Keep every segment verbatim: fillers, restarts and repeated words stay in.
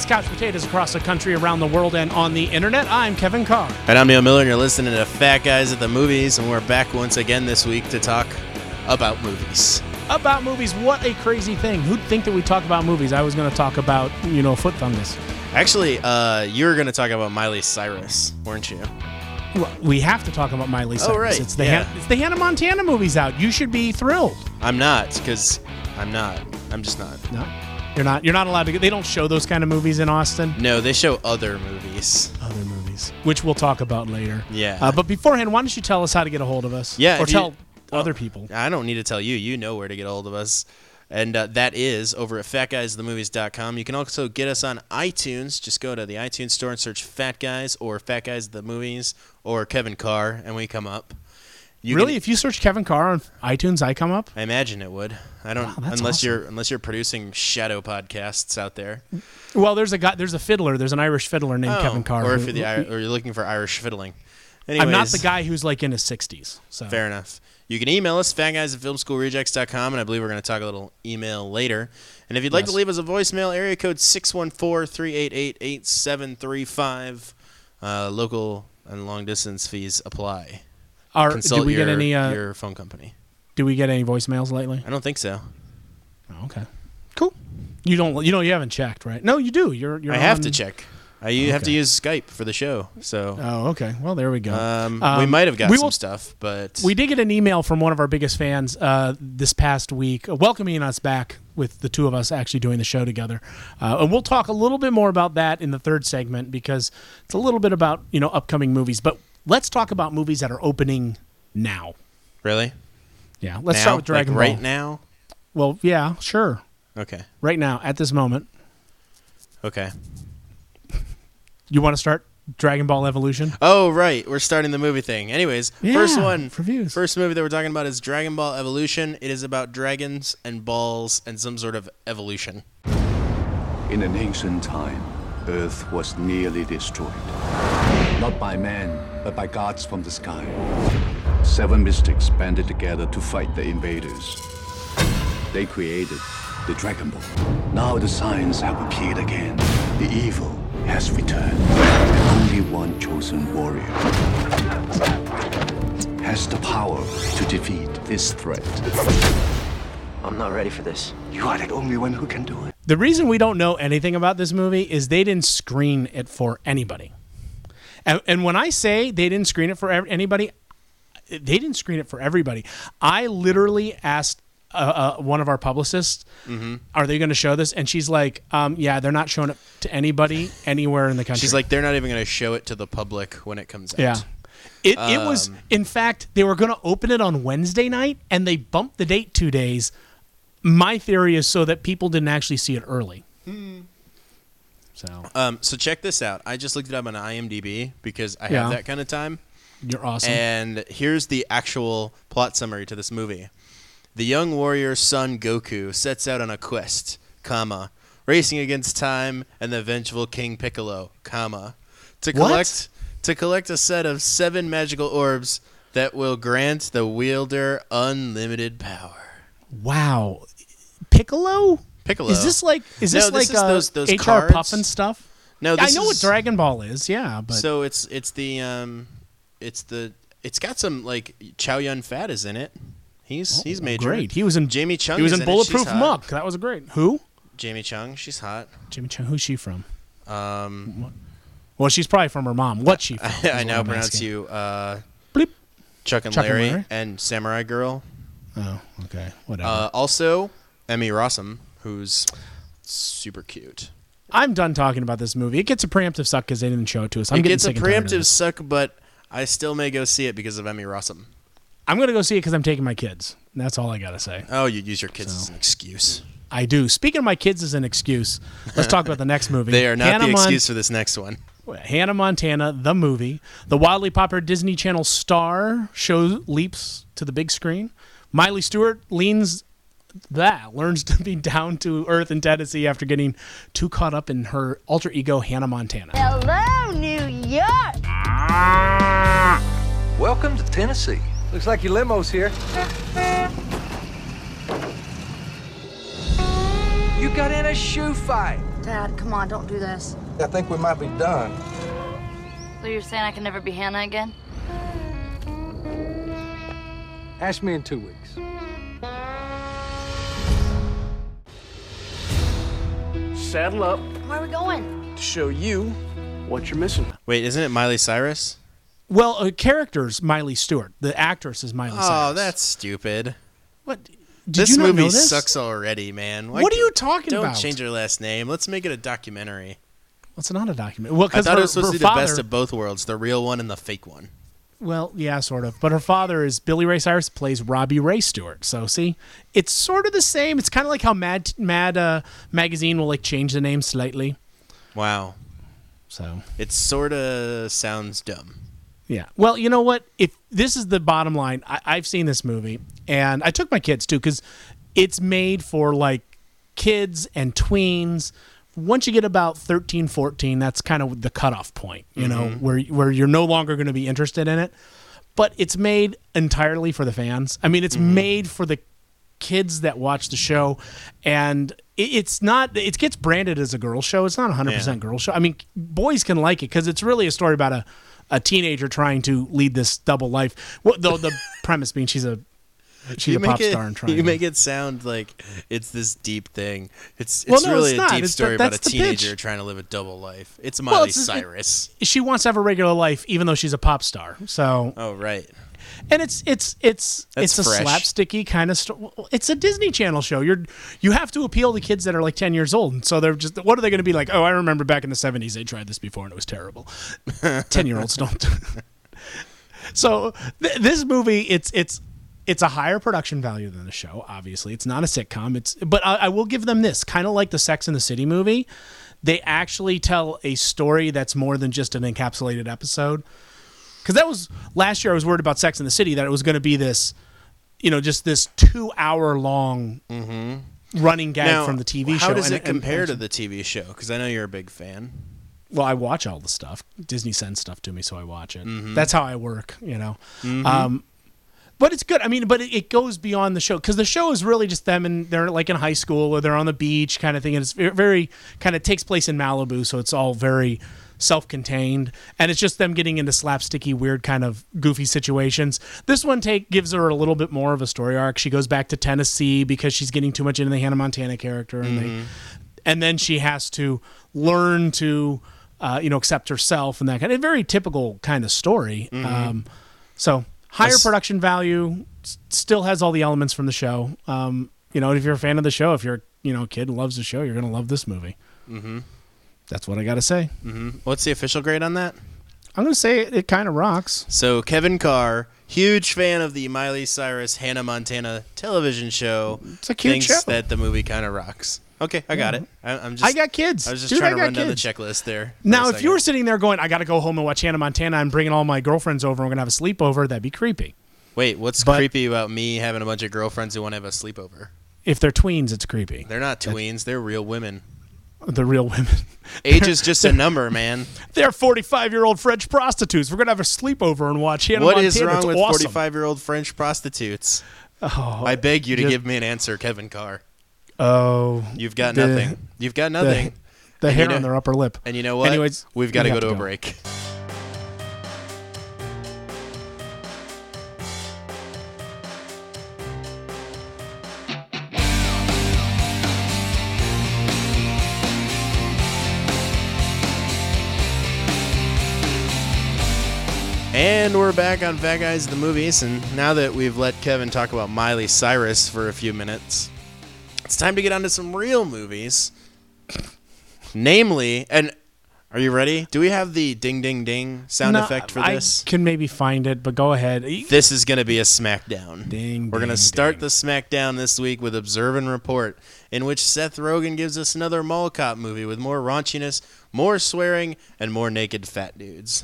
It's Couch Potatoes across the country, around the world, and on the internet. I'm Kevin Carr. And I'm Neil Miller, and you're listening to Fat Guys at the Movies, and we're back once again this week to talk about movies. About movies. What a crazy thing. Who'd think that we talk about movies? I was going to talk about, you know, foot fungus. Actually, uh, you were going to talk about Miley Cyrus, weren't you? Well, we have to talk about Miley Cyrus. Oh, right. It's the, yeah. Han- it's the Hannah Montana movie's out. You should be thrilled. I'm not, because I'm not. I'm just not. No. You're not You're not allowed to get... They don't show those kind of movies in Austin. No, they show other movies. Other movies. Which we'll talk about later. Yeah. Uh, but beforehand, why don't you tell us how to get a hold of us? Yeah. Or tell you, other well, people. I don't need to tell you. You know where to get a hold of us. And uh, that is over at fat guys the movies dot com. You can also get us on iTunes. Just go to the iTunes store and search Fat Guys or Fat Guys the Movies or Kevin Carr, and we come up. You really? can, if you search Kevin Carr on iTunes, I come up? I imagine it would. I don't wow, that's unless awesome. you're unless you're producing shadow podcasts out there. Well, there's a guy. There's a fiddler. There's an Irish fiddler named oh, Kevin Carr. Or if who, you're the or you're looking for Irish fiddling. Anyways, I'm not the guy who's like in his sixties. So. Fair enough. You can email us, fat guys at film school rejects dot com, and I believe we're going to talk a little email later. And if you'd like yes. to leave us a voicemail, area code six one four, three eight eight, eight seven three five. Uh, local and long distance fees apply. Are, Consult do we your, get any? Uh, your phone company. do we get any voicemails lately? I don't think so. Oh, okay, cool. You don't. You know, you haven't checked, right? No, you do. You're. you're I have on... to check. I you have to Okay. use Skype for the show. So. Oh, okay. Well, there we go. Um, Um, we might have got we some will- stuff, but We did get an email from one of our biggest fans uh, this past week, uh, welcoming us back with the two of us actually doing the show together. Uh, and we'll talk a little bit more about that in the third segment because it's a little bit about, you know, upcoming movies. But let's talk about movies that are opening now. really, Yeah, let's now? start with Dragon like Ball. right now. Well, yeah, sure. Okay. Right now, at this moment. Okay. You want to start Dragon Ball Evolution? Oh, right. We're starting the movie thing. Anyways, first Yeah, one. reviews. First movie that we're talking about is Dragon Ball Evolution. It is about dragons and balls and some sort of evolution. In an ancient time, Earth was nearly destroyed. Not by man, but by gods from the sky. Seven mystics banded together to fight the invaders. They created the Dragon Ball. Now the signs have appeared again. The evil has returned. And only one chosen warrior has the power to defeat this threat. I'm not ready for this. You are the only one who can do it. The reason we don't know anything about this movie is they didn't screen it for anybody. And, and when I say they didn't screen it for ev- anybody, they didn't screen it for everybody. I literally asked uh, uh, one of our publicists, Mm-hmm. are they going to show this? And she's like, um, yeah, they're not showing it to anybody anywhere in the country. She's like, they're not even going to show it to the public when it comes out. yeah. It, it was, Um, in fact, they were going to open it on Wednesday night, and they bumped the date two days. My theory is so that people didn't actually see it early. Hmm. So Um, so check this out. I just looked it up on IMDb because I Yeah. have that kind of time. you're awesome. And here's the actual plot summary to this movie. The young warrior's son Goku sets out on a quest, comma, racing against time and the vengeful King Piccolo, comma, to What? collect to collect a set of seven magical orbs that will grant the wielder unlimited power. Wow, Piccolo? Piccolo. Is this like is No, this, this like is uh, those- those H R cards. Puffin stuff? No, I this know what is- Dragon Ball is. Yeah, but So it's it's the um it's the it's got some like Chow Yun Fat is in it. He's he's major. great. He was in Jamie Chung. He was is in it. She's Bulletproof hot. Muck. That was great. Who? Jamie Chung. She's hot. Jimmy Chung. Who's she from? Um, Well, she's probably from her mom. What's she from? I, is I what now I'm pronounce asking. you uh, Bleep. Chuck and Chuck and Larry Larry? and Samurai Girl. Oh, okay. Whatever. Uh, also, Emmy Rossum, who's super cute. I'm done talking about this movie. It gets a preemptive suck because they didn't show it to us. I'm it getting gets a sick and tired of preemptive this. suck, but I still may go see it because of Emmy Rossum. I'm going to go see it because I'm taking my kids. That's all I got to say. Oh, you use your kids So. as an excuse. I do. Speaking of my kids as an excuse, let's talk about the next movie. They are not Hannah the Mon- excuse for this next one. Hannah Montana, the movie. The wildly popular Disney Channel star show leaps to the big screen. Miley Stewart leans that learns to be down to earth in Tennessee after getting too caught up in her alter ego Hannah Montana. Hello, New York. Welcome to Tennessee. Looks like your limo's here. You got in a shoe fight. Dad, come on, don't do this. I think we might be done. So you're saying I can never be Hannah again? Ask me in two weeks. Saddle up Where are we going? to show you what you're missing. Wait, isn't it Miley Cyrus? Well, uh, character's Miley Stewart. The actress is Miley Cyrus. Oh, that's stupid. What? Did This you not movie know this? sucks already, man. Why What are c- you talking don't about? Don't change her last name. Let's make it a documentary. Well, it's not a document. Well, I because thought her, it was supposed her to be the father, best of both worlds, the real one and the fake one. Well, yeah, sort of. But her father is Billy Ray Cyrus, plays Robbie Ray Stewart. So, see, it's sort of the same. It's kind of like how Mad Mad uh, Magazine will like change the name slightly. Wow. So It sort of sounds dumb. yeah. Well, you know what? If this is the bottom line, I, I've seen this movie, and I took my kids too because it's made for like kids and tweens. Once you get about thirteen, fourteen, that's kind of the cutoff point, you know, where where you're no longer going to be interested in it. But it's made entirely for the fans. I mean, it's made for the kids that watch the show, and it, it's not. It gets branded as a girl show. It's not a hundred percent girl show. I mean, boys can like it because it's really a story about a, a teenager trying to lead this double life. Well, though the premise being she's a she's you a make pop it, star and trying. You make it sound like it's this deep thing. It's it's Well, no, really it's a not. deep It's- story about a that's the teenager pitch. trying to live a double life. It's Well, Miley it's- it- Cyrus. She wants to have a regular life, even though she's a pop star. So Oh, right. and it's it's it's That's it's a fresh. slapsticky kind of story. It's a Disney Channel show. You're you have to appeal to kids that are like ten years old. And so they're just what are they going to be like? Oh, I remember back in the seventies they tried this before and it was terrible. ten year olds don't. So th- this movie, it's it's it's a higher production value than the show. Obviously, it's not a sitcom. It's but I, I will give them this kind of like the Sex and the City movie. They actually tell a story that's more than just an encapsulated episode. Because that was last year, I was worried about Sex and the City that it was going to be this, you know, just this two hour long running gag Now, from the T V show. how does And it compare to the T V show? Because I know you're a big fan. Well, I watch all the stuff. Disney sends stuff to me, so I watch it. Mm-hmm. That's how I work, you know. Um, but it's good. I mean, but it, it goes beyond the show because the show is really just them and they're like in high school or they're on the beach kind of thing. And it's very, very kind of takes place in Malibu, so it's all very self-contained, and it's just them getting into slapsticky, weird kind of goofy situations. This one take gives her a little bit more of a story arc. She goes back to Tennessee because she's getting too much into the Hannah Montana character, and they, and then she has to learn to, uh, you know, accept herself and that kind of very typical kind of story. Um, so higher That's- production value, s- still has all the elements from the show. Um, you know, if you're a fan of the show, if you're you know a kid who loves the show, you're gonna love this movie. Mm-hmm. That's what I gotta say. What's the official grade on that? I'm gonna say it, it kind of rocks. So Kevin Carr, huge fan of the Miley Cyrus Hannah Montana television show, It's a cute thinks show. that the movie kind of rocks. Okay, I got it. I, I'm just. I got kids. I was just Dude, trying I to got run down the kids. checklist there. for Now, a if you were second. sitting there going, I got to go home and watch Hannah Montana, I'm bringing all my girlfriends over, and we're gonna have a sleepover, that'd be creepy. Wait, what's But- creepy about me having a bunch of girlfriends who want to have a sleepover? If they're tweens, it's creepy. They're not tweens. They're real women. The real women. Age is just a number, man. They're forty-five-year-old French prostitutes. We're gonna have a sleepover and watch Hannah What Montana. is wrong It's with awesome. forty-five-year-old French prostitutes? Oh, I beg you to just- give me an answer, Kevin Carr. oh, You've got the- nothing. You've got nothing. The And you hair know- on their upper lip. And you know what? Anyways, We've got we to have go to to a go. break. And we're back on Fat Guys the Movies, and now that we've let Kevin talk about Miley Cyrus for a few minutes, it's time to get on to some real movies. Namely, and are you ready? Do we have the ding ding ding sound No, effect for I this? can maybe find it, but go ahead. This is going to be a SmackDown. Ding, We're going to ding, start ding. the SmackDown this week with Observe and Report, in which Seth Rogen gives us another mall cop movie with more raunchiness, more swearing, and more naked fat dudes.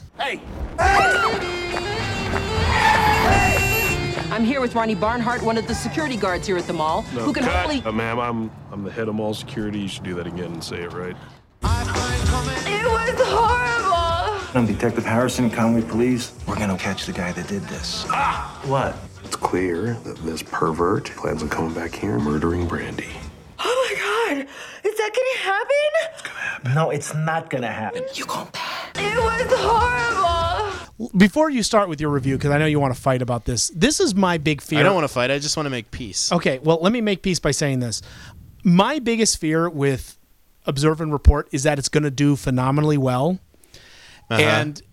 I'm here with Ronnie Barnhart, one of the security guards here at the mall, No, who can cut. hopefully... Uh, ma'am, I'm I'm the head of mall security. You should do that again and say it right. It was horrible. I'm Detective Harrison, Conway Police. We're gonna catch the guy that did this. Ah! What? It's clear that this pervert plans on coming back here and murdering Brandy. Oh my god. Is that gonna happen? It's gonna No, it's not gonna happen. You gon' pay. It was horrible. Before you start with your review, because I know you want to fight about this, this is my big fear. I don't want to fight. I just want to make peace. Okay, well, let me make peace by saying this. My biggest fear with Observe and Report is that it's going to do phenomenally well. Uh-huh. And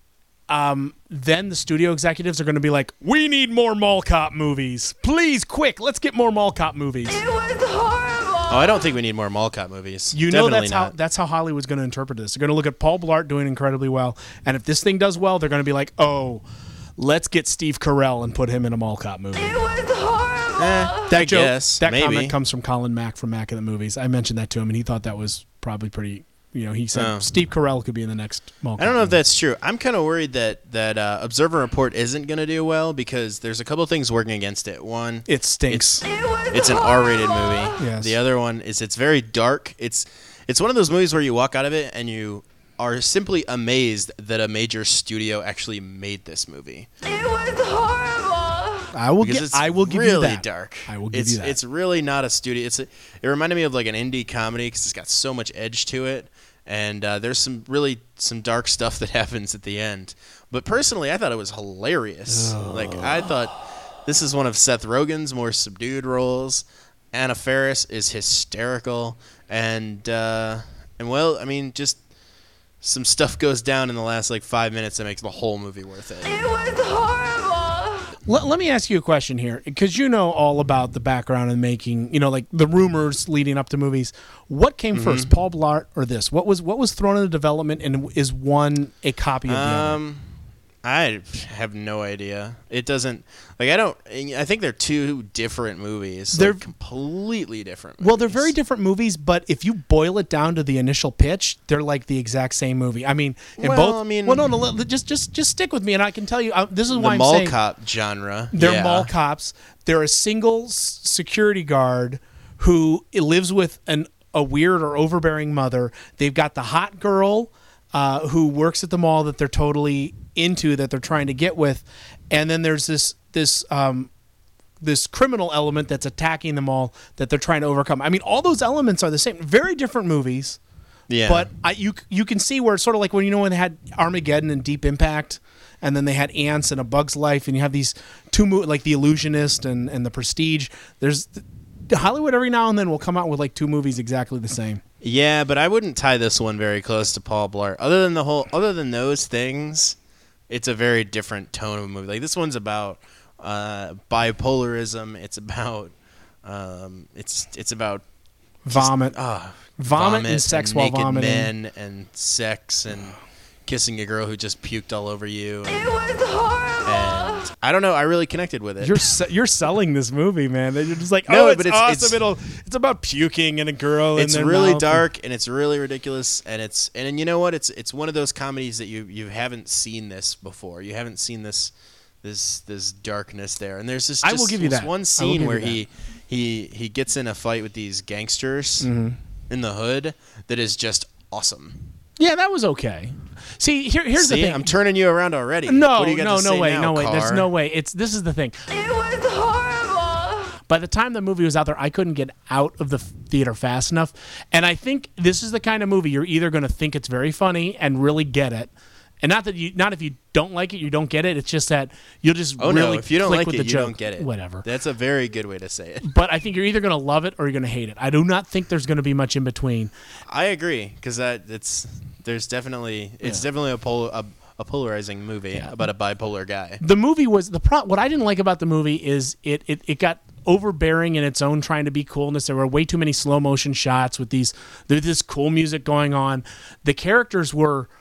um, then the studio executives are going to be like, we need more mall cop movies. Please, quick, let's get more mall cop movies. It was horrible. Oh, I don't think we need more mall cop movies. You know Definitely that's not. how that's how Hollywood's going to interpret this. They're going to look at Paul Blart doing incredibly well, and if this thing does well, they're going to be like, "Oh, let's get Steve Carell and put him in a mall cop movie." It was horrible. Eh, That I joke, guess, that maybe. comment comes from Colin Mack from Mack of the Movies. I mentioned that to him, and he thought that was probably pretty. You know, he said Oh. Steve Carell could be in the next mall cop I don't know if movie. that's true. I'm kind of worried that that uh, Observe and Report isn't going to do well because there's a couple of things working against it. One, It stinks. It's, It was it's an R-rated movie. Yes. The other one is it's very dark. It's it's one of those movies where you walk out of it and you are simply amazed that a major studio actually made this movie. It was horrible. I will Because get. it's I will give really you that. dark. I will give it's, you that. It's really not a studio. It's a, it reminded me of like an indie comedy because it's got so much edge to it, and uh, there's some really some dark stuff that happens at the end. But personally, I thought it was hilarious. Like I thought this is one of Seth Rogen's more subdued roles. Anna Faris is hysterical, and uh, and well, I mean, just some stuff goes down in the last like five minutes that makes the whole movie worth it. It was horrible. Let, let me ask you a question here, because you know all about the background and making, you know, like the rumors leading up to movies. What came Mm-hmm. first, Paul Blart or this? What was what was thrown into development, and is one a copy of the other? Um, I have no idea. It doesn't like I don't. I think they're two different movies. They're- They're completely different. Movies. Well, they're very different movies, but if you boil it down to the initial pitch, they're like the exact same movie. I mean, in Well, both. I mean- well, no, no, let- just just just stick with me, and I can tell you. Uh, this is the why I'm mall saying cop genre. they're yeah. mall cops. They're a single s- security guard who lives with an a weird or overbearing mother. They've got the hot girl uh, who works at the mall that they're totally into, that they're trying to get with, and then there's this this um, this criminal element that's attacking the mall that they're trying to overcome. I mean, all those elements are the same. Very different movies. Yeah. But I, you you can see where it's sort of like when you know when they had Armageddon and Deep Impact, and then they had Ants and A Bug's Life, and you have these two mo- like The Illusionist and, and The Prestige. There's Hollywood every now and then will come out with like two movies exactly the same. Yeah, but I wouldn't tie this one very close to Paul Blart. Other than the whole, other than those things, it's a very different tone of a movie. Like this one's about uh, bipolarism. It's about um, it's it's about Vomit, uh, vomit, and sex while naked vomiting. men and sex and kissing a girl who just puked all over you. It was horrible. And I don't know. I really connected with it. You're se- you're selling this movie, man. You're just like, No, oh, it's but it's- awesome. it's- It'll it's about puking and a girl. It's in their really mouth. dark and it's really ridiculous and it's and, and you know what? It's it's one of those comedies that you you haven't seen this before. You haven't seen this this this darkness there. And there's this I just will give you this that. I one will scene give where you he he he gets in a fight with these gangsters Mm-hmm. in the hood that is just awesome. Yeah, that was okay. See, here, here's See, the thing. I'm turning you around already. No, What do you got no, to no say way, now, no way. There's Carr? no way. It's this is the thing. It was horrible. By the time the movie was out there, I couldn't get out of the theater fast enough. And I think this is the kind of movie you're either going to think it's very funny and really get it, and not that you, not if you don't like it, you don't get it. It's just that you'll just Oh really no! If you don't click like with it, the you joke. don't get it. Whatever. That's a very good way to say it. But I think you're either going to love it or you're going to hate it. I do not think there's going to be much in between. I agree because that it's there's definitely it's Yeah. definitely a, pol- a a polarizing movie about a bipolar guy. The movie was the pro. What I didn't like about the movie is it it, it got overbearing in its own trying to be coolness. There were way too many slow motion shots with these there's this cool music going on. The characters were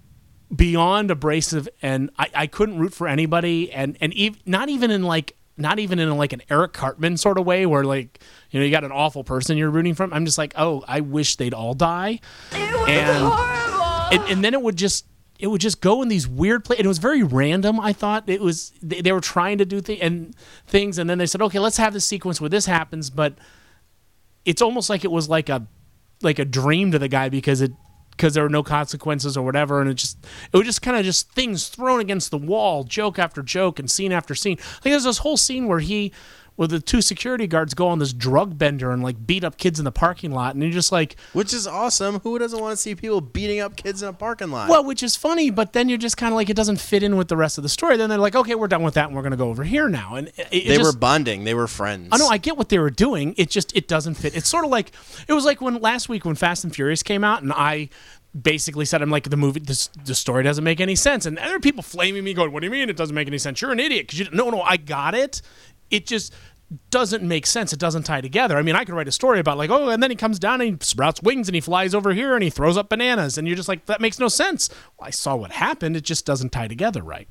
beyond abrasive, and I, I couldn't root for anybody, and and ev- not even in like not even in like an Eric Cartman sort of way where like you know you got an awful person you're rooting from. I'm just like, oh, I wish they'd all die, It was and, horrible. and and then it would just it would just go in these weird places. And it was very random. I thought it was they, they were trying to do th- and things, and then they said, okay, let's have this sequence where this happens, but it's almost like it was like a like a dream to the guy because it because there were no consequences or whatever, and it just it was just kind of just things thrown against the wall, joke after joke and scene after scene. Like there's this whole scene where he where the two security guards go on this drug bender and like beat up kids in the parking lot, and you're just like, which is awesome. Who doesn't want to see people beating up kids in a parking lot? well, which is funny, but then you're just kind of like, it doesn't fit in with the rest of the story. Then they're like, okay, we're done with that, and we're going to go over here now. And it, it they just, were bonding. They were friends. I know. I get what they were doing. It just it doesn't fit. It's sort of like it was like when last week when Fast and Furious came out, and I basically said, I'm like, the movie, this, the story doesn't make any sense. And there are people flaming me going, what do you mean it doesn't make any sense? You're an idiot. Because you no, no, I got it. It just doesn't make sense. It doesn't tie together. I mean, I could write a story about like, oh, and then he comes down and he sprouts wings and he flies over here and he throws up bananas. And you're just like, that makes no sense. Well, I saw what happened. It just doesn't tie together right.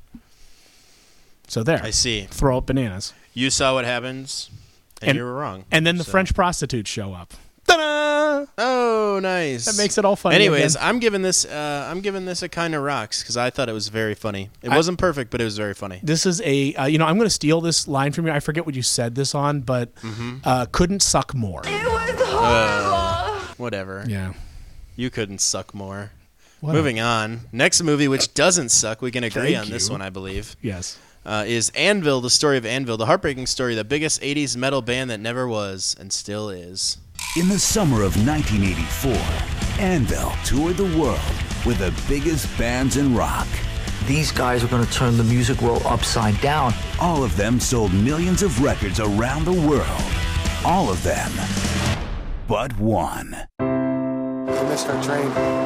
So there. I see. Throw up bananas. You saw what happens, and, And- you were wrong. And then the So- French prostitutes show up. Ta-da! Oh, nice. That makes it all funny Anyways, again. I'm giving this. Uh, I'm giving this a kind of rocks because I thought it was very funny. It I- wasn't perfect, but it was very funny. This is a, uh, you know, I'm going to steal this line from you. I forget what you said this on, but uh, couldn't suck more. It was horrible. Whatever. Yeah. You couldn't suck more. What Moving on. Next movie, which doesn't suck, we can agree Thank on this you. one, I believe. Yes. Uh, is Anvil, the story of Anvil, the heartbreaking story, the biggest eighties metal band that never was and still is. In the summer of nineteen eighty-four, Anvil toured the world with the biggest bands in rock. These guys are going to turn the music world upside down. All of them sold millions of records around the world. All of them, but one. We missed our train.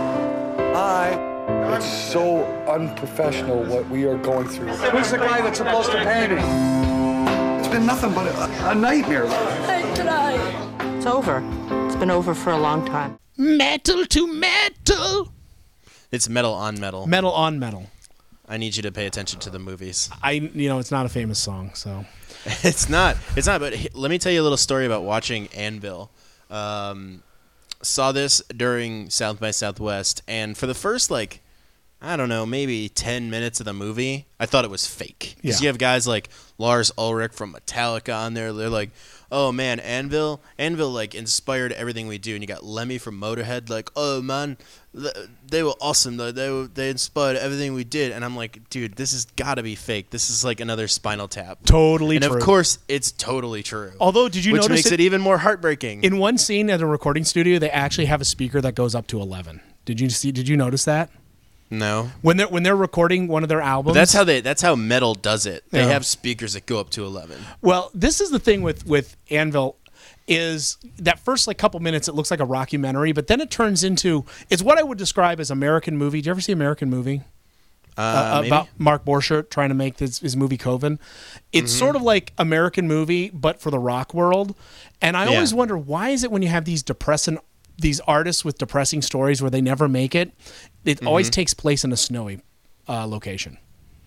Hi. It's so unprofessional what we are going through. Who's the guy that's supposed to pay me? It's been nothing but a, a nightmare. I tried. It's over. It's been over for a long time. Metal to metal. It's metal on metal. Metal on metal. I need you to pay attention to the movies. I, you know, it's not a famous song, so. It's not. It's not. But he- let me tell you a little story about watching Anvil. Um, saw this during South by Southwest, and for the first like, I don't know, maybe ten minutes of the movie, I thought it was fake. Because Yeah. you have guys like Lars Ulrich from Metallica on there. They're like, oh man, Anvil, Anvil like inspired everything we do. And you got Lemmy from Motorhead, like, oh man, th- they were awesome. They they, were, they inspired everything we did. And I'm like, dude, this has got to be fake. This is like another Spinal Tap. Totally and true. of course, it's totally true. Although, did you which notice makes it, even more heartbreaking? in one scene at a recording studio, they actually have a speaker that goes up to eleven. Did you see? Did you notice that? No. When they're when they're recording one of their albums, But that's how they. That's how metal does it. They Yeah. have speakers that go up to eleven. Well, this is the thing with with Anvil, is that first like couple minutes it looks like a rockumentary, but then it turns into it's what I would describe as American Movie. Do you ever see American Movie? Uh, Uh, maybe? about Mark Borchardt trying to make this, his movie Coven. It's Mm-hmm. sort of like American Movie, but for the rock world. And I Yeah. always wonder, why is it when you have these depressing, these artists with depressing stories where they never make it, it Mm-hmm. always takes place in a snowy uh, location.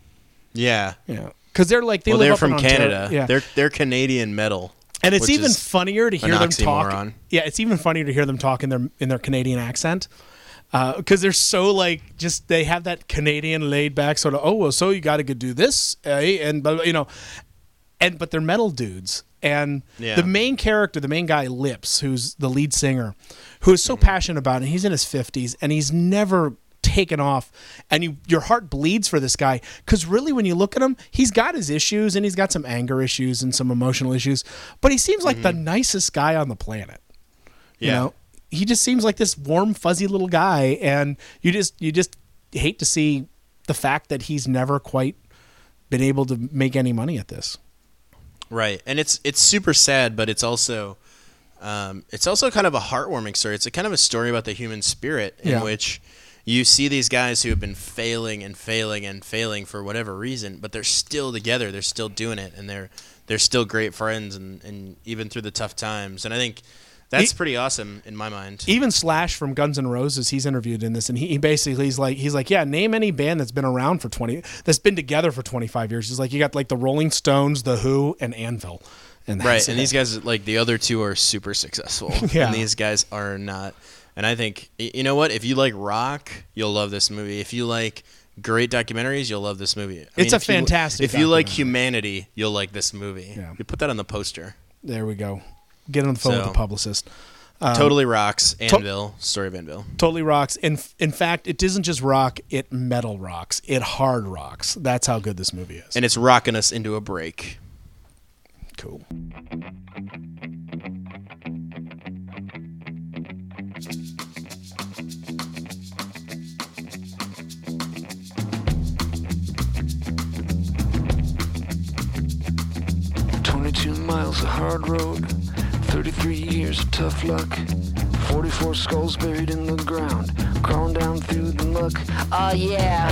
Yeah. Yeah, because they're like they Well, live they're up from in Ontario. Canada. Yeah, They're they're Canadian metal. and it's which even is funnier to an hear them talk. oxymoron. Yeah, it's even funnier to hear them talk in their in their Canadian accent. Because they're so like just they have that Canadian laid back sort of, oh well, so you got to go do this, eh? And blah, blah, you know, and but they're metal dudes. And Yeah. the main character, the main guy, Lips, who's the lead singer, who is so Mm-hmm. passionate about it. He's in his fifties and he's never taken off, and you your heart bleeds for this guy because really when you look at him, he's got his issues and he's got some anger issues and some emotional issues, but he seems like the nicest guy on the planet. You Mm-hmm. Yeah. know, he just seems like this warm, fuzzy little guy, and you just you just hate to see the fact that he's never quite been able to make any money at this. Right, and it's it's super sad, but it's also um, it's also kind of a heartwarming story. It's a kind of a story about the human spirit in Yeah. which you see these guys who have been failing and failing and failing for whatever reason, but they're still together. They're still doing it, and they're they're still great friends, and, and even through the tough times. And I think that's E- pretty awesome in my mind. Even Slash from Guns N' Roses, he's interviewed in this, and he, he basically he's like he's like, yeah, name any band that's been around for twenty that's been together for twenty five years. He's like, you got like the Rolling Stones, the Who, and Anvil, and Right, that's and it. these guys, like the other two, are super successful, Yeah. and these guys are not. And I think, y- you know what? If you like rock, you'll love this movie. If you like great documentaries, you'll love this movie. I It's mean, a if you- fantastic If you like documentary. humanity, you'll like this movie. Yeah. You put that on the poster. There we go. Get on the phone with So- the publicist. Um, Totally rocks. Anvil, story of Anvil. Totally rocks. In in fact, it doesn't just rock; it metal rocks. It hard rocks. That's how good this movie is. And it's rocking us into a break. Cool. twenty-two miles of hard road, thirty-three years of tough luck, forty-four skulls buried in the ground, crawling down through the muck. Oh yeah.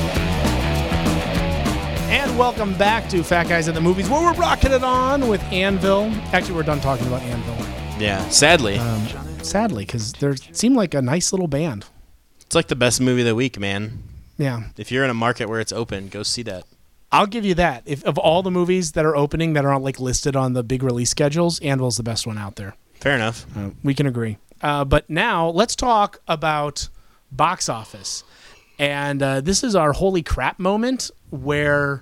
And welcome back to Fat Guys at the Movies, where we're rocking it on with Anvil. Actually, we're done talking about Anvil. Yeah, sadly. Um, sadly, because they seem like a nice little band. It's like the best movie of the week, man. Yeah. If you're in a market where it's open, go see that. I'll give you that. If of all the movies that are opening that are like listed on the big release schedules, Anvil's the best one out there. Fair enough. Uh, we can agree. Uh, but now let's talk about box office. And uh, this is our holy crap moment where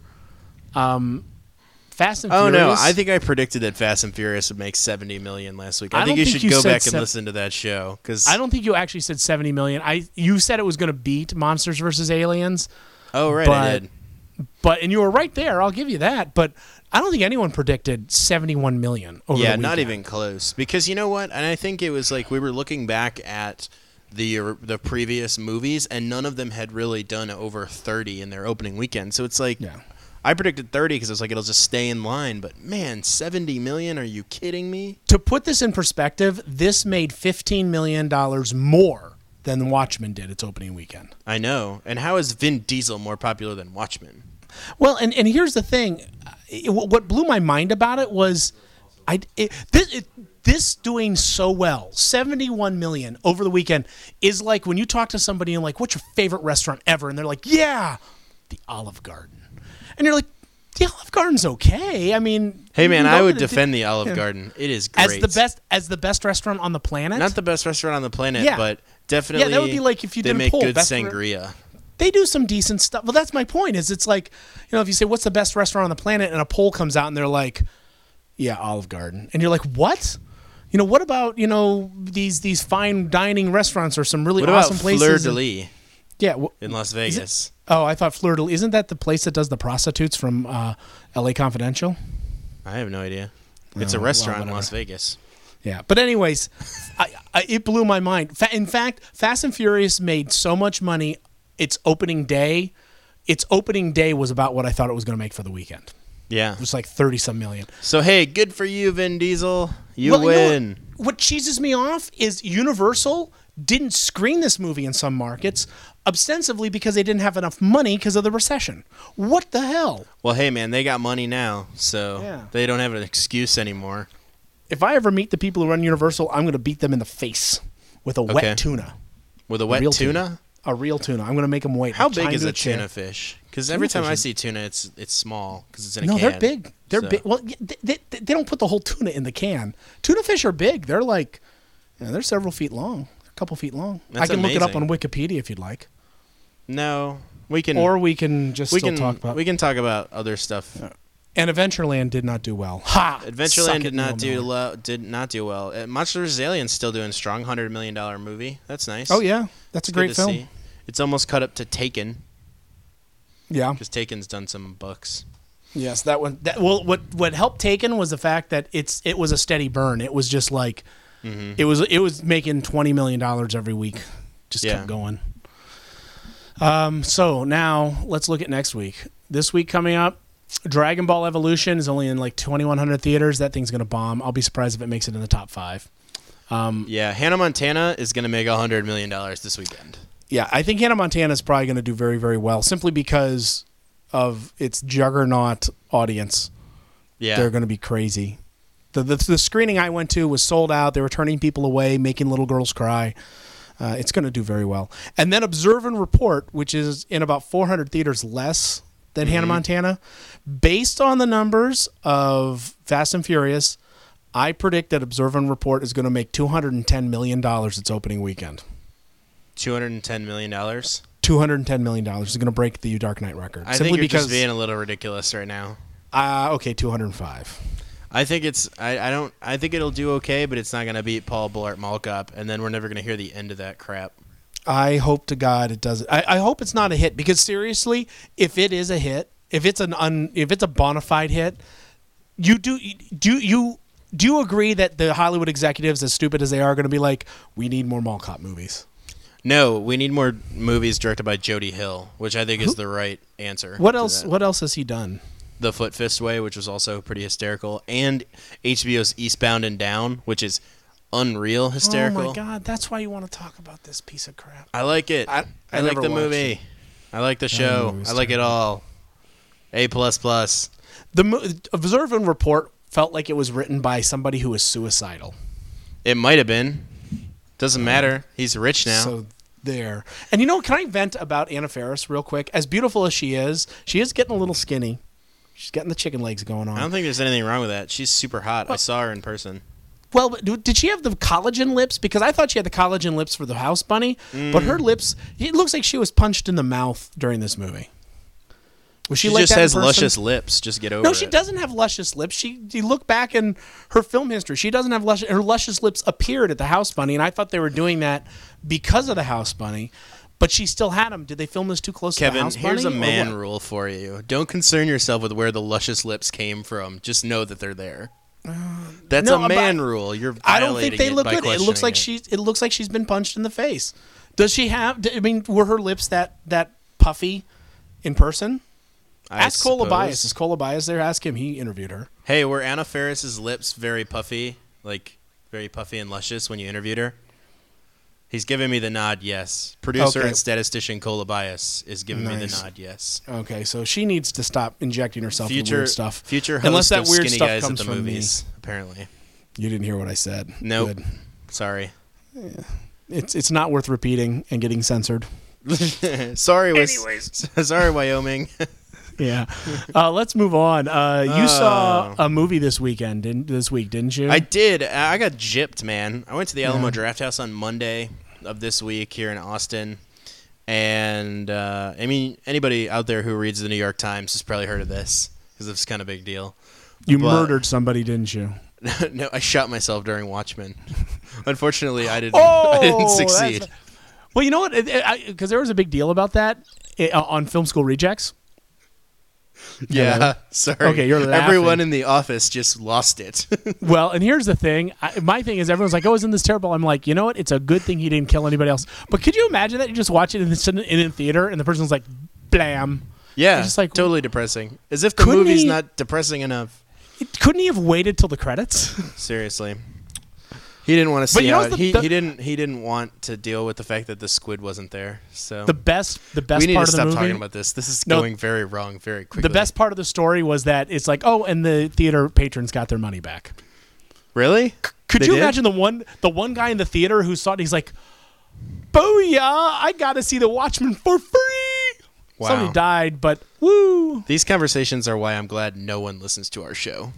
um, Fast and oh, Furious... Oh, no. I think I predicted that Fast and Furious would make seventy million dollars last week. I, I think you think should you go said back and se- listen to that show. Cause I don't think you actually said seventy million dollars. I You said it was going to beat Monsters versus Aliens. Oh, right, but, I did. But and you were right there. I'll give you that. But I don't think anyone predicted seventy-one million dollars over yeah, the weekend. not even close. Because you know what? And I think it was like we were looking back at the the previous movies, and none of them had really done over thirty in their opening weekend. So it's like, yeah. I predicted thirty because it's like it'll just stay in line. But man, seventy million? Are you kidding me? To put this in perspective, this made fifteen million dollars more than Watchmen did its opening weekend. I know. And how is Vin Diesel more popular than Watchmen? Well, and, and here's the thing. It, what blew my mind about it was I it, this it, this doing so well, seventy-one million over the weekend, is like when you talk to somebody and like, what's your favorite restaurant ever? And they're like, yeah, the Olive Garden. And you're like, the Olive Garden's okay. I mean, hey man, you know I would that it- defend the Olive yeah. Garden. It is great. as the best as the best restaurant on the planet. Not the best restaurant on the planet, Yeah. but definitely. Yeah, that would be like if you they did a make poll, good best re- sangria. They do some decent stuff. Well, that's my point. Is it's like, you know, if you say what's the best restaurant on the planet, and a poll comes out, and they're like, yeah, Olive Garden, and you're like, what? You know, what about you know these these fine dining restaurants or some really What awesome about places? Fleur in- de Lis Yeah, wh- in Las is Vegas? it- oh, I thought Fleur de Lis. Isn't that the place that does the prostitutes from uh, L A Confidential? I have no idea. It's Oh, a well, restaurant in whatever. Las Vegas. Yeah, but anyways, I, I, it blew my mind. Fa- In fact, Fast and Furious made so much money. Its opening day, its opening day was about what I thought it was going to make for the weekend. Yeah. It was like thirty some million. So hey, good for you, Vin Diesel. You Well, you know win. what, what cheeses me off is Universal didn't screen this movie in some markets ostensibly because they didn't have enough money because of the recession. What the hell? Well, hey man, they got money now, so Yeah. they don't have an excuse anymore. If I ever meet the people who run Universal, I'm going to beat them in the face with a Okay. wet tuna. With a wet real tuna? A real tuna. I'm going to make them wait. How I'm big tying is to a chair. tuna fish? Because every Tuna time I fish is- see tuna, it's it's small because it's in a No, can. they're big. They're So- big. Well, y- they, they, they don't put the whole tuna in the can. Tuna fish are big. They're like, you know, they're several feet long, a couple feet long. That's I can look it up amazing. on Wikipedia if you'd like, No, we can. or we can just we still can talk about. we can talk about other stuff. And Adventureland did not do well. Ha! Suck Adventureland it, did not Neil do Miller. lo- did not do well. Uh, Monsters versus. Aliens still doing strong, hundred million dollar movie. That's nice. Oh yeah, that's a It's great good to film. see. It's almost caught up to Taken Yeah. because Taken's done some bucks. Yes, that one. That well, what what helped Taken was the fact that it's it was a steady burn. It was just like Mhm. it was it was making twenty million dollars every week. Just Yeah. kept going. Um. So now let's look at next week. This week coming up, Dragon Ball Evolution is only in like twenty-one hundred theaters. That thing's gonna bomb. I'll be surprised if it makes it in the top five. Um. Yeah, Hannah Montana is going to make hundred million dollars this weekend. Yeah, I think Hannah Montana is probably going to do very, very well simply because of its juggernaut audience. Yeah, They're going to be crazy. The, the the screening I went to was sold out. They were turning people away, making little girls cry. Uh, it's going to do very well. And then Observe and Report, which is in about four hundred theaters less than Hannah Montana, based on the numbers of Fast and Furious, I predict that Observe and Report is going to make two hundred ten million dollars its opening weekend. two hundred ten million dollars. two hundred ten million dollars is going to break the Dark Knight record. I simply think you're because, just being a little ridiculous right now. uh, okay, two hundred five. I think it's. I, I don't. I think it'll do okay, but it's not going to beat Paul Blart Mall Cop, and then we're never going to hear the end of that crap. I hope to God it does. I, I hope it's not a hit because seriously, if it is a hit, if it's an un, if it's a bona fide hit, you do do you do you agree that the Hollywood executives, as stupid as they are, are going to be like, we need more mall cop movies? No, we need more movies directed by Jody Hill, which I think is the right answer. What else? What else has he done? The Foot Fist Way, which was also pretty hysterical, and H B O's Eastbound and Down, which is unreal hysterical. Oh my god, that's why you want to talk about this piece of crap. I like it. I, I, I like the movie. It. I like the show. I like it all. A plus plus. The Observe and Report felt like it was written by somebody who was suicidal. It might have been. Doesn't matter. He's rich now. So there. And you know, can I vent about Anna Faris real quick? As beautiful as she is, she is getting a little skinny. She's getting the chicken legs going on. I don't think there's anything wrong with that. She's super hot. Well, I saw her in person. Well, did she have the collagen lips? Because I thought she had the collagen lips for the House Bunny, mm. but her lips, it looks like she was punched in the mouth during this movie. Was she, she like just that has in luscious lips. Just get over it. No, she it. doesn't have luscious lips. She, you look back in her film history, she doesn't have luscious. Her luscious lips appeared at the House Bunny, and I thought they were doing that because of the House Bunny. But she still had them. Did they film this too close Kevin, to the House Bunny? Kevin, here's a man rule for you. Don't concern yourself with where the luscious lips came from. Just know that they're there. Uh, That's no, a man but, rule. You're violating I don't think they look good. It looks like it. she. It looks like she's been punched in the face. Does she have? I mean, were her lips that that puffy in person? I Ask Cole Bias. Is Cole Bias there? Ask him. He interviewed her. Hey, were Anna Faris's lips very puffy, like very puffy and luscious when you interviewed her? He's giving me the nod, yes. Producer okay. and statistician Cole Bias is giving nice. me the nod, yes. Okay, so she needs to stop injecting herself future, with weird stuff. Future host Unless that of weird Skinny stuff Guys comes at the from movies, me. Apparently. You didn't hear what I said. Nope. Good. Sorry. Yeah. It's it's not worth repeating and getting censored. sorry, was, sorry, Wyoming. Yeah. Uh, let's move on. Uh, you uh, saw a movie this weekend, didn't, this week, didn't you? I did. I got gypped, man. I went to the Alamo yeah. Draft House on Monday of this week here in Austin. And, uh, I mean, anybody out there who reads the New York Times has probably heard of this because it's kind of a big deal. You but, murdered somebody, didn't you? No, I shot myself during Watchmen. Unfortunately, I didn't, oh, I didn't succeed. Well, you know what? Because there was a big deal about that on Film School Rejects. Yeah, yeah, sorry. Okay, you're laughing. Everyone in the office just lost it. Well, and here's the thing. I, my thing is everyone's like, oh, isn't this terrible? I'm like, you know what? It's a good thing he didn't kill anybody else. But could you imagine that? You just watch it in the, in the theater and the person's like, blam. Yeah, just like, totally depressing. As if the movie's he, not depressing enough. It, couldn't he have waited till the credits? Seriously. He didn't want to see you know out. The, he, the, he didn't. He didn't want to deal with the fact that the squid wasn't there. So the best, the best we need part to of the stop movie. Talking about this. This is no, going very wrong very quickly. The best part of the story was that it's like, oh, and the theater patrons got their money back. Really? C- could they you did? imagine the one, the one guy in the theater who saw it? He's like, "Booyah! I got to see the Watchmen for free." Wow. Somebody died, but woo! These conversations are why I'm glad no one listens to our show.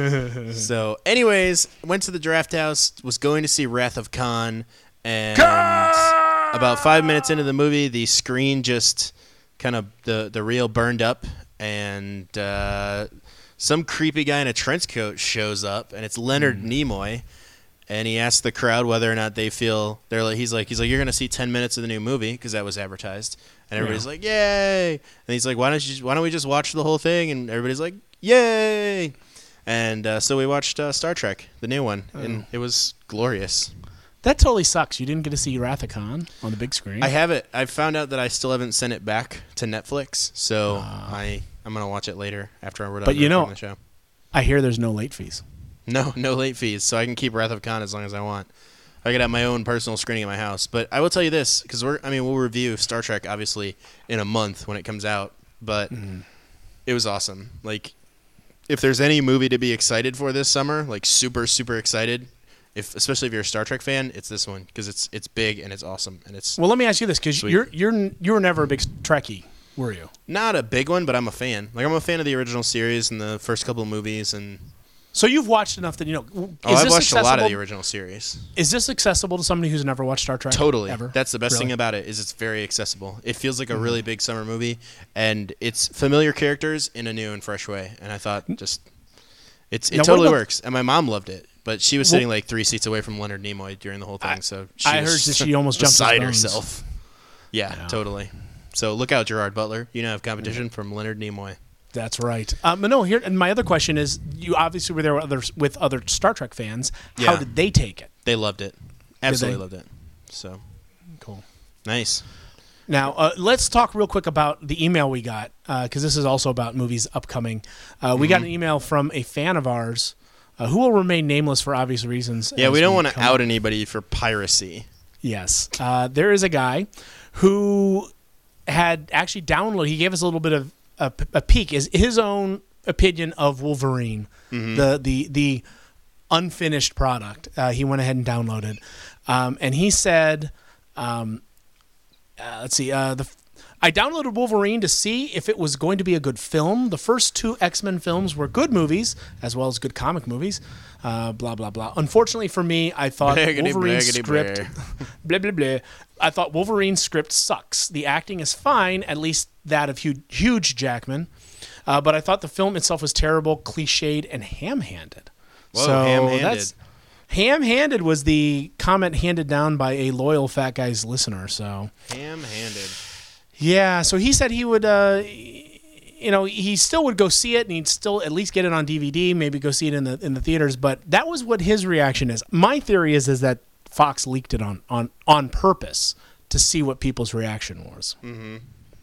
So, anyways, went to the Draft House, was going to see Wrath of Khan, and Khan! About five minutes into the movie, the screen just kind of, the, the reel burned up, and uh, some creepy guy in a trench coat shows up, and it's Leonard mm. Nimoy, and he asks the crowd whether or not they feel, they're like, he's like, he's like, you're going to see ten minutes of the new movie, because that was advertised. And everybody's yeah. like, "Yay!" And he's like, "Why don't you? Why don't we just watch the whole thing?" And everybody's like, "Yay!" And uh, so we watched uh, Star Trek, the new one, oh. and it was glorious. That totally sucks. You didn't get to see Wrath of Khan on the big screen. I have it. I found out that I still haven't sent it back to Netflix, so uh, I I'm gonna watch it later after we're done. But you know, the show. I hear there's no late fees. No, no late fees, so I can keep Wrath of Khan as long as I want. I could have my own personal screening at my house. But I will tell you this, because we're, I mean, we'll review Star Trek, obviously, in a month when it comes out. But mm. it was awesome. Like, if there's any movie to be excited for this summer, like super, super excited, if especially if you're a Star Trek fan, it's this one. Because it's it's big and it's awesome. And it's Well, let me ask you this, because you're, you're, you were never a big Trekkie, were you? Not a big one, but I'm a fan. Like, I'm a fan of the original series and the first couple of movies and... So you've watched enough that you know. Is oh, I've this watched a lot of the accessible- original series. Is this accessible to somebody who's never watched Star Trek? Totally. Ever? That's the best Really? thing about it is it's very accessible. It feels like a Mm-hmm. really big summer movie, and it's familiar characters in a new and fresh way. And I thought just it's it Now, what totally about- works. And my mom loved it, but she was sitting like three seats away from Leonard Nimoy during the whole thing. I- so she I was heard that she almost jumped his beside bones. herself. Yeah, Yeah. totally. So look out, Gerard Butler. You now have competition from Leonard Nimoy. That's right. Um, but no, here and my other question is: you obviously were there with other with other Star Trek fans. How Yeah. did they take it? They loved it. Absolutely they? loved it. So cool. Nice. Now, uh, let's talk real quick about the email we got, because this is also about movies upcoming. Uh, we Mm-hmm. got an email from a fan of ours uh, who will remain nameless for obvious reasons. Yeah, as we don't want to come- out anybody for piracy. Yes. Uh, there is a guy who had actually downloaded, he gave us a little bit of a, a peek, is his own opinion of Wolverine, Mhm. the, the, the unfinished product. Uh, he went ahead and downloaded. Um, and he said, um, uh, let's see, uh, the I downloaded Wolverine to see if it was going to be a good film. The first two X-Men films were good movies, as well as good comic movies. Uh, blah, blah, blah. Unfortunately for me, I thought Blaggity, Wolverine's blaggity, script... blah, blah, blah. I thought Wolverine's script sucks. The acting is fine, at least that of Hugh, huge Jackman. Uh, but I thought the film itself was terrible, cliched, and ham-handed. Whoa, so ham-handed. That's, ham-handed was the comment handed down by a loyal Fat Guys listener. So Ham-handed. yeah, so he said he would, uh, you know, he still would go see it, and he'd still at least get it on D V D, maybe go see it in the in the theaters. But that was what his reaction is. My theory is is that Fox leaked it on on, on purpose to see what people's reaction was. Mm-hmm.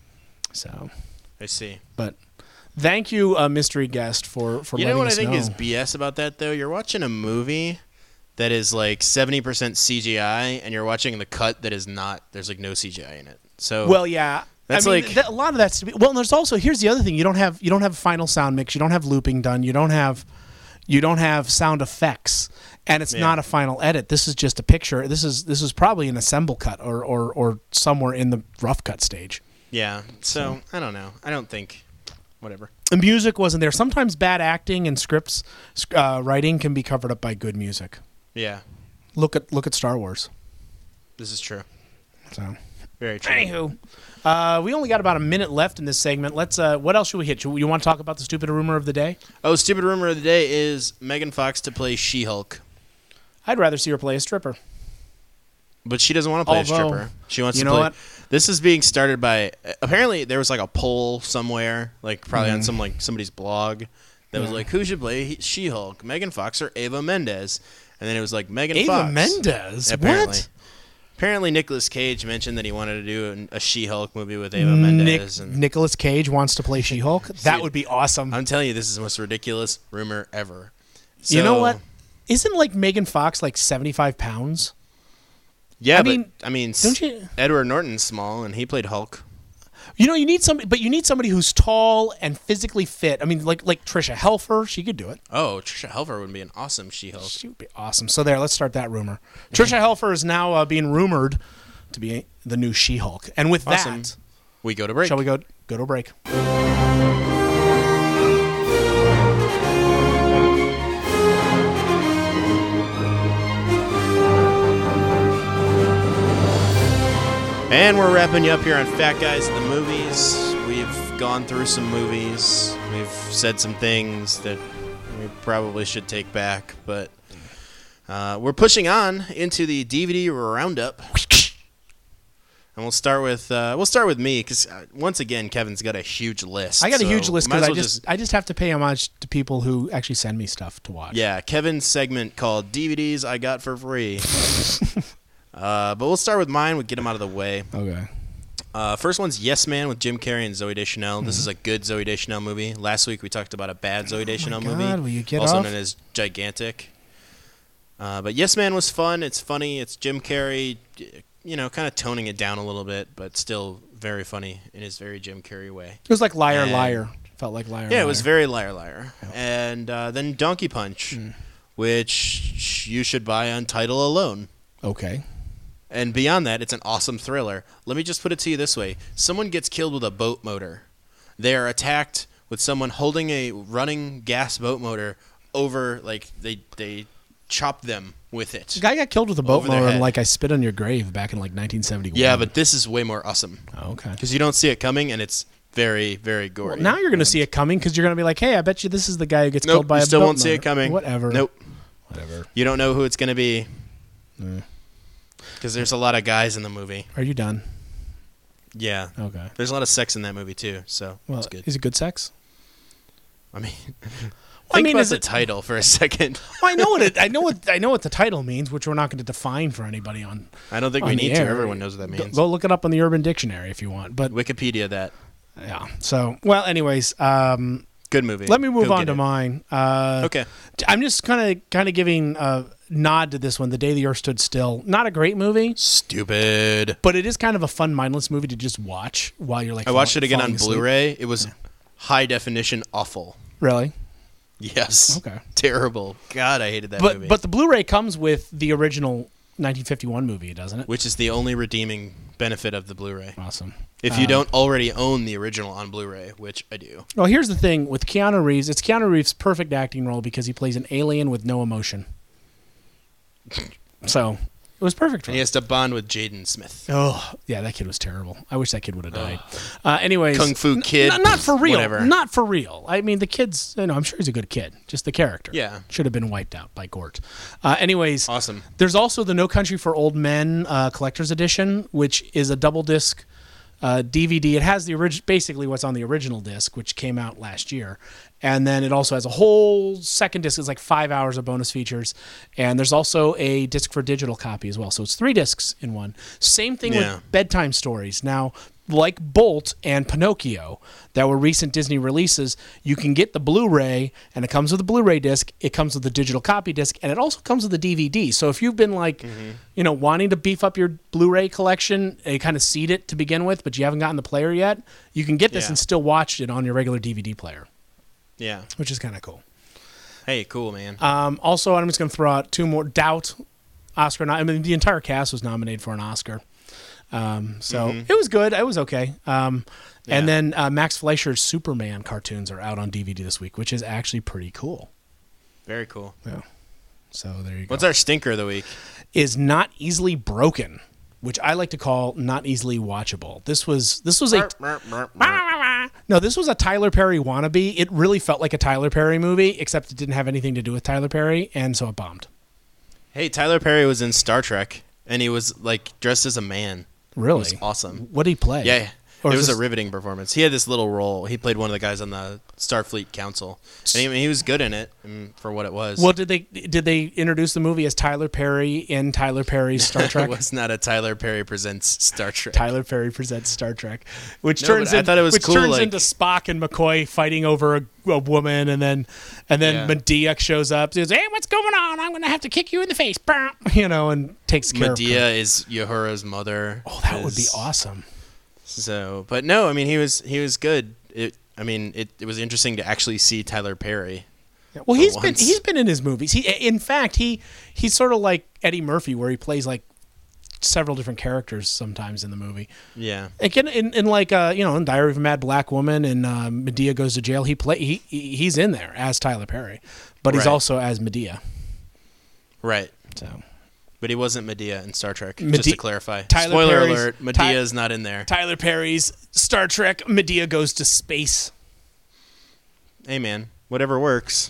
So I see. But thank you, uh, mystery guest, for for You letting know what I us think know. is B S about that, though? You're watching a movie that is like seventy percent C G I, and you're watching the cut that is not. There's like no C G I in it. So Well, yeah. That's I mean, like- th- a lot of that's to be. Well, and there's also here's the other thing: you don't have you don't have final sound mix, you don't have looping done, you don't have you don't have sound effects, and it's Yeah. not a final edit. This is just a picture. This is this is probably an assemble cut or or, or somewhere in the rough cut stage. yeah. So I don't know. I don't think. Whatever. The music wasn't there. Sometimes bad acting and scripts uh, writing can be covered up by good music. Yeah. Look at look at Star Wars. This is true. So. Very true. Anywho, uh, we only got about a minute left in this segment. Let's. Uh, what else should we hit? Should, you want to talk about the stupid rumor of the day? Oh, stupid rumor of the day is Megan Fox to play She-Hulk, I'd rather see her play a stripper. but she doesn't want to play Although, a stripper. She wants you to know play. what? This is being started by. Apparently, there was like a poll somewhere, like probably on Mhm. some like somebody's blog, that was Yeah. like, who should play She-Hulk, Megan Fox or Ava Mendes? And then it was like Megan Ava Fox. Mendes? Apparently. What? Apparently, Nicolas Cage mentioned that he wanted to do a She-Hulk movie with Ava Nick, Mendes. And Nicolas Cage wants to play She-Hulk. That would be awesome. I'm telling you, this is the most ridiculous rumor ever. you know So- what? Isn't like Megan Fox like seventy-five pounds? Yeah, I but, mean, I mean, don't you- Edward Norton's small, and he played Hulk. You know, you need somebody, but you need somebody who's tall and physically fit. I mean, like like Trisha Helfer, she could do it. Oh, Trisha Helfer would be an awesome She-Hulk. She would be awesome. So there, let's start that rumor. Trisha Helfer is now uh, being rumored to be the new She-Hulk. And with Awesome. that, We go to break. shall we go go to a break? And we're wrapping you up here on Fat Guys at the Movies. We've gone through some movies. We've said some things that we probably should take back, but uh, we're pushing on into the D V D roundup. And we'll start with uh, we'll start with me because uh, once again Kevin's got a huge list. I got a so huge list might because as I well just I just have to pay homage to people who actually send me stuff to watch. Yeah, Kevin's segment called D V Ds I Got for Free. uh, but we'll start with mine. We'll get them out of the way. Okay. Uh, first one's Yes Man with Jim Carrey and Zooey Deschanel. This Mhm. is a good Zooey Deschanel movie. Last week we talked about a bad Zooey Deschanel God, movie, will you get also off? known as Gigantic. Uh, but Yes Man was fun. It's funny. It's Jim Carrey, you know, kind of toning it down a little bit, but still very funny in his very Jim Carrey way. It was like Liar And- Liar. Felt like Liar Yeah, Liar. it was very Liar Liar. And uh, then Donkey Punch, Mm. which you should buy on Tidal alone. Okay. And beyond that, it's an awesome thriller. Let me just put it to you this way. Someone gets killed with a boat motor. They are attacked with someone holding a running gas boat motor over, like, they they chop them with it. The guy got killed with a boat Over their motor and head. like I Spit on Your Grave back in like nineteen seventy-one. Yeah, but this is way more awesome. Oh, okay. Because you don't see it coming, and it's very, very gory. Well, now you're going to see it coming because you're going to be like, hey, I bet you this is the guy who gets Nope, killed by you a still boat won't see motor. it coming. Whatever. Nope. Whatever. You don't know who it's going to be. Mm. Because there's a lot of guys in the movie. Are you done? Yeah. Okay. There's a lot of sex in that movie, too, so Well, it's good. is it good sex? I mean, think I mean, about is the it- title for a second. Well, I know what it, I know what I know what the title means, which we're not going to define for anybody on. I don't think on we the need to. air. Everyone knows what that Go- means. Go look it up on the Urban Dictionary if you want. But Wikipedia that. yeah. So well, anyways, um, Good movie. let me move Go on get to it. mine. Uh, Okay. I'm just kind of kind of giving a nod to this one, The Day the Earth Stood Still. Not a great movie, Stupid. but it is kind of a fun, mindless movie to just watch while you're like. I watched fall- it again on falling asleep. Blu-ray. It was high definition awful. Really? Yes. Okay. Terrible. God, I hated that But movie. but the Blu-ray comes with the original nineteen fifty-one movie, doesn't it? Which is the only redeeming benefit of the Blu-ray. Awesome. If you Um, don't already own the original on Blu-ray, which I do. Well, here's the thing with Keanu Reeves. It's Keanu Reeves' perfect acting role because he plays an alien with no emotion. So it was perfect for And him. he has to bond with Jaden Smith. Oh, yeah, that kid was terrible. I wish that kid would have died. Uh, anyways, Kung Fu n- Kid, n- not for real. whatever. Not for real. I mean, the kid's. You know, I'm sure he's a good kid. Just the character. Yeah. should have been wiped out by Gort. Uh, anyways, Awesome. There's also the No Country for Old Men uh, collector's edition, which is a double disc uh, D V D. It has the orig- basically what's on the original disc, which came out last year, and then it also has a whole second disc. It's like five hours of bonus features, and there's also a disc for digital copy as well. So it's three discs in one. Same thing Yeah. with bedtime stories. Now, like Bolt and Pinocchio, that were recent Disney releases, you can get the Blu-ray, and it comes with a Blu-ray disc. It comes with a digital copy disc, and it also comes with a D V D. So if you've been like, you know, wanting to beef up your Blu-ray collection, and you kind of seed it to begin with, but you haven't gotten the player yet, you can get this Yeah. and still watch it on your regular D V D player, Yeah. which is kind of cool. Hey, cool, man. Um, also, I'm just going to throw out two more. Doubt, Oscar. I mean, the entire cast was nominated for an Oscar. Um, so Mhm. it was good. It was okay. Um, Yeah. And then uh, Max Fleischer's Superman cartoons are out on D V D this week, which is actually pretty cool. Very cool. Yeah. So there you go. What's our stinker of the week? Is Not Easily Broken, which I like to call Not Easily Watchable. This was this was a no, this was a Tyler Perry wannabe. It really felt like a Tyler Perry movie, except it didn't have anything to do with Tyler Perry, and so it bombed. Hey, Tyler Perry was in Star Trek, and he was like dressed as a man. Really? It was awesome. What did he play? Yeah. Or it is was this- a riveting performance. He had this little role. He played one of the guys on the Starfleet Council, and he, he was good in it um, for what it was. Well, did they did they introduce the movie as Tyler Perry in Tyler Perry's Star Trek? It was not a Tyler Perry presents Star Trek. Tyler Perry presents Star Trek, which No, turns but I in- thought it was which cool, turns like- into Spock and McCoy fighting over a, a woman, and then and then Yeah. Medea shows up. Says, "Hey, what's going on? I'm going to have to kick you in the face," you know, and takes care of Medea her. is Uhura's mother. Oh, that would be Is- awesome. So, but no, I mean he was he was good. It, I mean it, it was interesting to actually see Tyler Perry. Well, for he's been once. he's been in his movies. He, in fact, he he's sort of like Eddie Murphy, where he plays like several different characters sometimes in the movie. Yeah. Again, in, in like uh, you know, in Diary of a Mad Black Woman and uh, Medea Goes to Jail, he play he he- he's in there as Tyler Perry, but he's Right. also as Medea. Right. So, But he wasn't Medea in Star Trek. Mede- just to clarify. Tyler Spoiler Perry's- alert: Ty- Medea is not in there. Tyler Perry's Star Trek, Medea Goes to Space. Hey man, whatever works.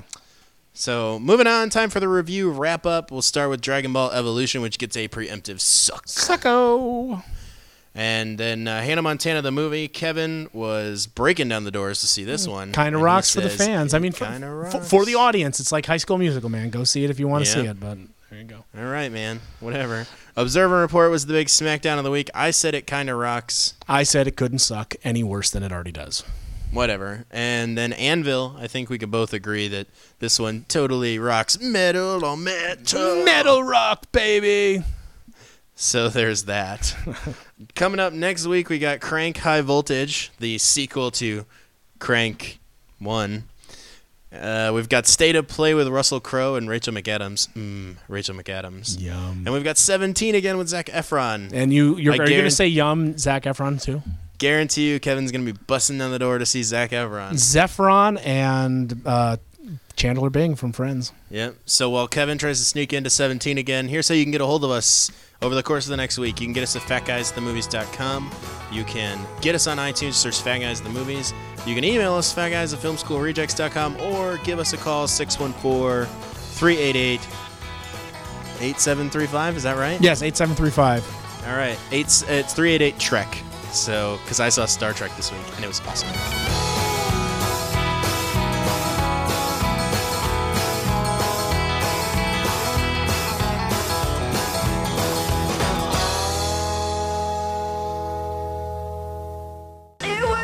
So moving on, time for the review wrap up. We'll start with Dragon Ball Evolution, which gets a preemptive suck. Sucko. And then uh, Hannah Montana, the movie. Kevin was breaking down the doors to see this one. Kind of and he rocks for the says, fans. I mean, "It for, kinda for, rocks." for the audience, it's like High School Musical, man. Go see it if you want to see Yeah. it. But there you go. All right, man. Whatever. Observer Report was the big SmackDown of the week. I said it kind of rocks. I said it couldn't suck any worse than it already does. Whatever. And then Anvil, I think we could both agree that this one totally rocks metal on metal. Metal rock, baby. So there's that. Coming up next week, we got Crank High Voltage, the sequel to Crank one. Uh, we've got State of Play with Russell Crowe and Rachel McAdams. Mm, Rachel McAdams. Yum. And we've got seventeen again with Zac Efron. And you, you're, I are you going to guarant- say yum, Zac Efron too? Guarantee you Kevin's going to be busting down the door to see Zac Efron. Zephron and uh, Chandler Bing from Friends. Yep. So while Kevin tries to sneak into seventeen again, here's how you can get a hold of us over the course of the next week. You can get us at fat guys the movies dot com. You can get us on iTunes, search Fat Guys the Movies. You can email us, fat guys at film school rejects dot com, or give us a call, six one four, three eight eight, eight seven three five. Is that right? Yes, eight seven three five. All right. Eight, it's three eight eight Trek. So, because I saw Star Trek this week, and it was awesome.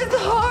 was horrible.